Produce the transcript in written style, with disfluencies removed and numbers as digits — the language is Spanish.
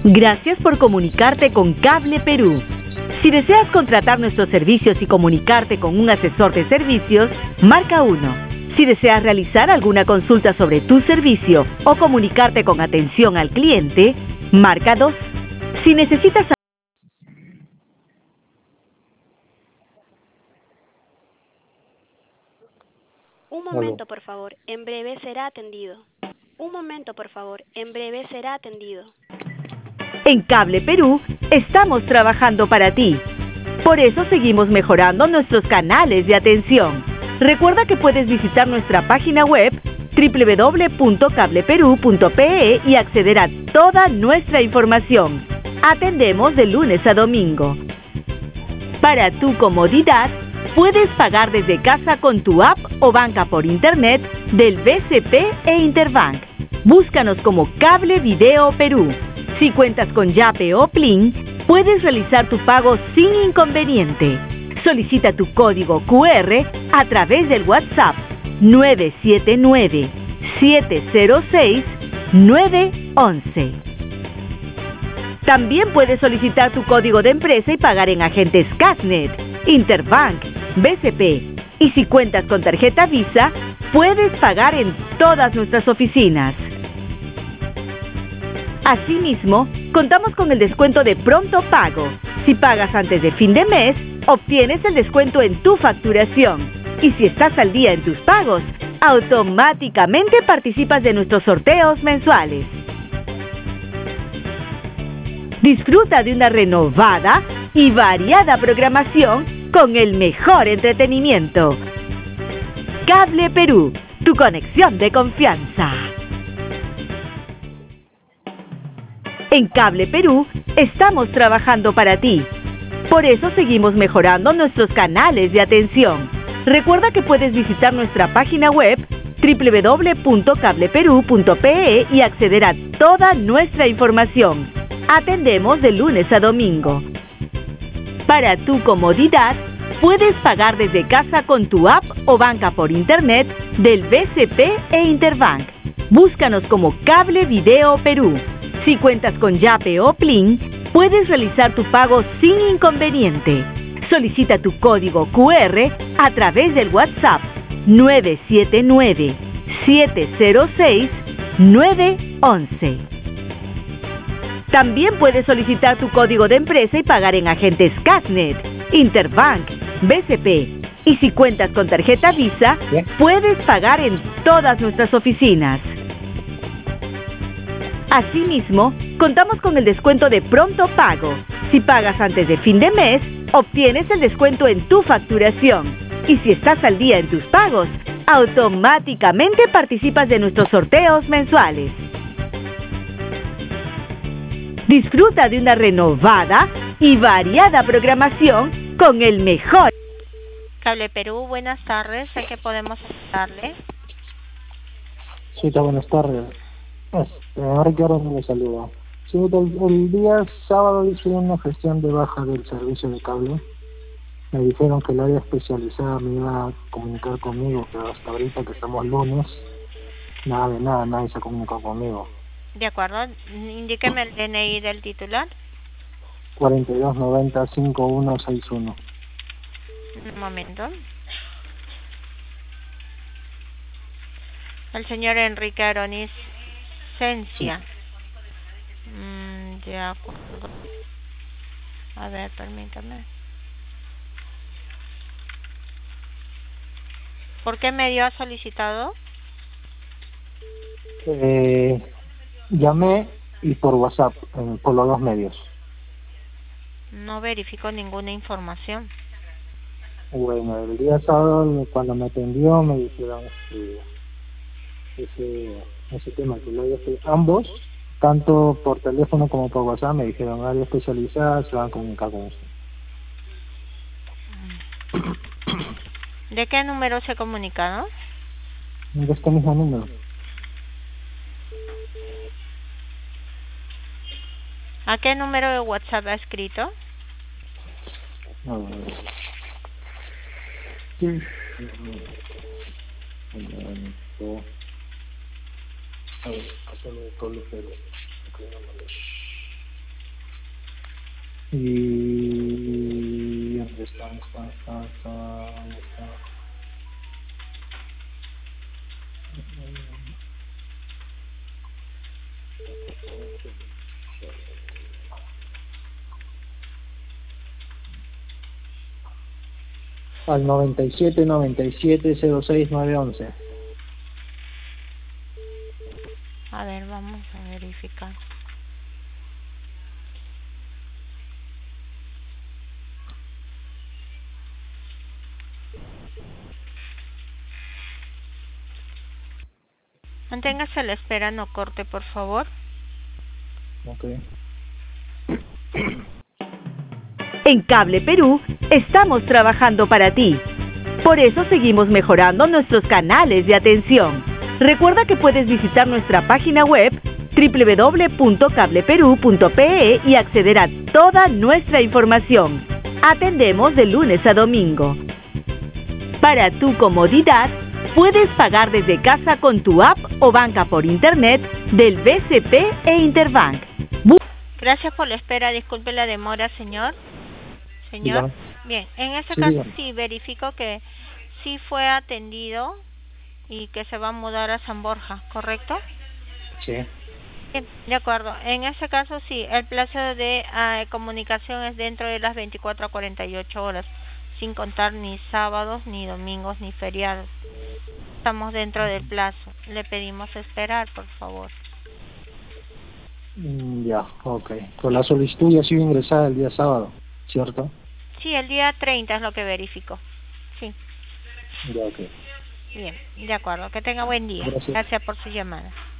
Gracias por comunicarte con Cable Perú. Si deseas contratar nuestros servicios y comunicarte con un asesor de servicios, marca 1. Si deseas realizar alguna consulta sobre tu servicio o comunicarte con atención al cliente, marca 2. Si necesitas... Un momento, por favor. En breve será atendido. Un momento, por favor. En breve será atendido. En Cable Perú, estamos trabajando para ti. Por eso seguimos mejorando nuestros canales de atención. Recuerda que puedes visitar nuestra página web www.cableperú.pe y acceder a toda nuestra información. Atendemos de lunes a domingo. Para tu comodidad, puedes pagar desde casa con tu app o banca por internet del BCP e Interbank. Búscanos como Cable Video Perú. Si cuentas con Yape o Plin, puedes realizar tu pago sin inconveniente. Solicita tu código QR a través del WhatsApp 979-706-911. También puedes solicitar tu código de empresa y pagar en agentes Casnet, Interbank, BCP. Y si cuentas con tarjeta Visa, puedes pagar en todas nuestras oficinas. Asimismo, contamos con el descuento de pronto pago. Si pagas antes de fin de mes, obtienes el descuento en tu facturación. Y si estás al día en tus pagos, automáticamente participas de nuestros sorteos mensuales. Disfruta de una renovada y variada programación con el mejor entretenimiento. Cable Perú, tu conexión de confianza. En Cable Perú, estamos trabajando para ti. Por eso seguimos mejorando nuestros canales de atención. Recuerda que puedes visitar nuestra página web www.cableperú.pe y acceder a toda nuestra información. Atendemos de lunes a domingo. Para tu comodidad, puedes pagar desde casa con tu app o banca por internet del BCP e Interbank. Búscanos como Cable Video Perú. Si cuentas con Yape o Plin, puedes realizar tu pago sin inconveniente. Solicita tu código QR a través del WhatsApp 979-706-911. También puedes solicitar tu código de empresa y pagar en agentes Casnet, Interbank, BCP. Y si cuentas con tarjeta Visa, puedes pagar en todas nuestras oficinas. Asimismo, contamos con el descuento de pronto pago. Si pagas antes de fin de mes, obtienes el descuento en tu facturación. Y si estás al día en tus pagos, automáticamente participas de nuestros sorteos mensuales. Disfruta de una renovada y variada programación con el mejor. Cable Perú, buenas tardes. ¿En qué podemos ayudarle? Sí, buenas tardes. Ricardo me saluda. Sí, el día sábado hice una gestión de baja del servicio de cable. Me dijeron que el área especializada me iba a comunicar conmigo, pero hasta ahorita que estamos lunes, nadie se ha comunicado conmigo. De acuerdo, indíqueme el DNI del titular. 4290-5161. Un momento. El señor Enrique Aronis Cencia. De acuerdo. A ver, permítame. ¿Por qué medio ha solicitado? Llamé y por WhatsApp, por los dos medios. No verifico ninguna información. Bueno, el día sábado cuando me atendió me dijeron ese tema, que lo ambos, tanto por teléfono como por WhatsApp, me dijeron área especializada, se van a comunicar con usted. ¿De qué número se ha comunicado? De este mismo número. ¿A qué número de WhatsApp ha escrito? A ver. Y... ¿dónde está? ¿Dónde está? Al 97-97-06-911. A ver, vamos a verificar. Manténgase a la espera, no corte, por favor. Ok. En Cable Perú estamos trabajando para ti. Por eso seguimos mejorando nuestros canales de atención. Recuerda que puedes visitar nuestra página web www.cableperú.pe y acceder a toda nuestra información. Atendemos de lunes a domingo. Para tu comodidad, puedes pagar desde casa con tu app o banca por internet del BCP e Interbank. Gracias por la espera, disculpe la demora, señor. Señor, Dígame. bien, en este Sí, caso dígame. sí verifico que sí fue atendido y que se va a mudar a San Borja, ¿correcto? Sí. Bien, de acuerdo. En ese caso sí, el plazo de comunicación es dentro de las 24 a 48 horas, sin contar ni sábados, ni domingos, ni feriados. Estamos dentro del plazo. Le pedimos esperar, por favor. Ya, ok. Pues la solicitud ya ha sido ingresada el día sábado, ¿cierto? Sí, el día 30 es lo que verifico. Sí, Ya, ok. bien, de acuerdo. Que tenga buen día. Gracias. Gracias por su llamada.